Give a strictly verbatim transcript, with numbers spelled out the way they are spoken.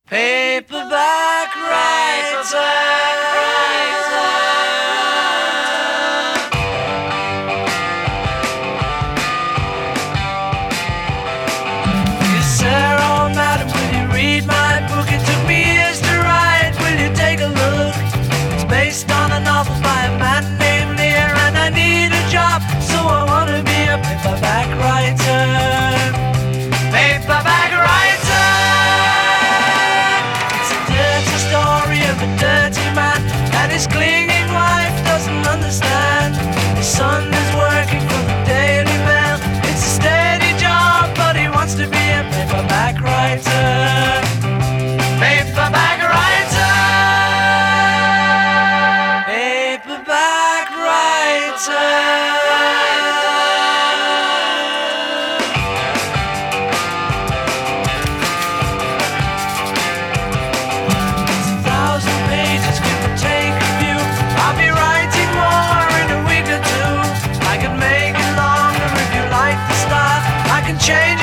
Paperback writer. Dear Sarah, oh madam, will you read my book? It took me years to write. Will you take a look? It's based on a novel by a man named Lear, and I need a job, so I want to be a paperback writer. Paperback writer. It's a dirty story of a dirty man, and his clinging wife doesn't understand. His son is working for the Daily Mail. It's a steady job, but he wants to be a paperback writer. Paperback writer. Paperback writer. Change